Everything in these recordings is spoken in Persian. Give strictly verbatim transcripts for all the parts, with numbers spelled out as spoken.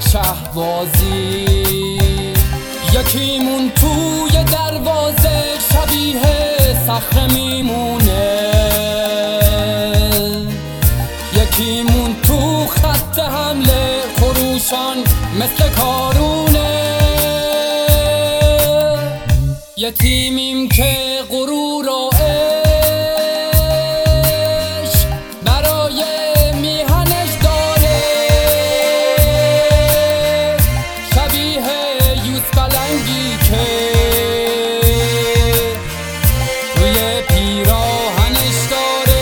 شهبازی، یکیمون توی دروازه شبیه صخره میمونه، یکیمون تو خط حمله خروشان مثل کارونه، یتیمیم که غرور و عشق برای میهنش داره، شبیه یوز پلنگی که روی پیراهنش داره،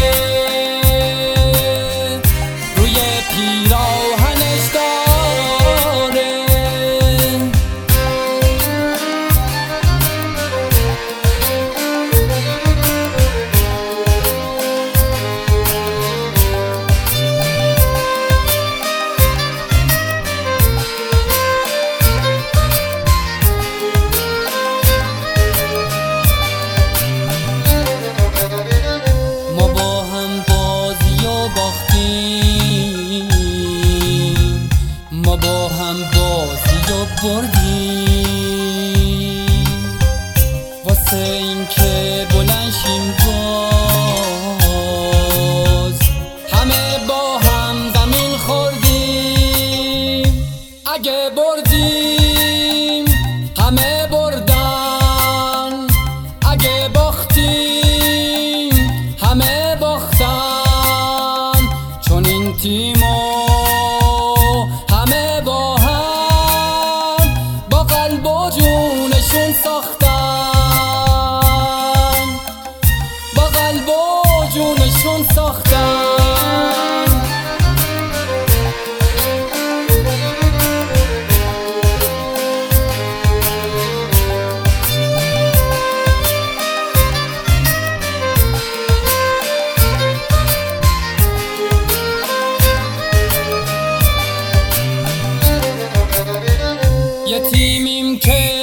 روی پیراهنش داره. ما با هم بازی و بردیم واسه این که بلند شیم باز، همه با هم زمین خوردیم، اگه بردیم همه بردن، اگه باختیم همه باختن، چون این تیمو همه با هم با قلب و جونشون ساختن، با قلب و جونشون ساختن. یتیمیم که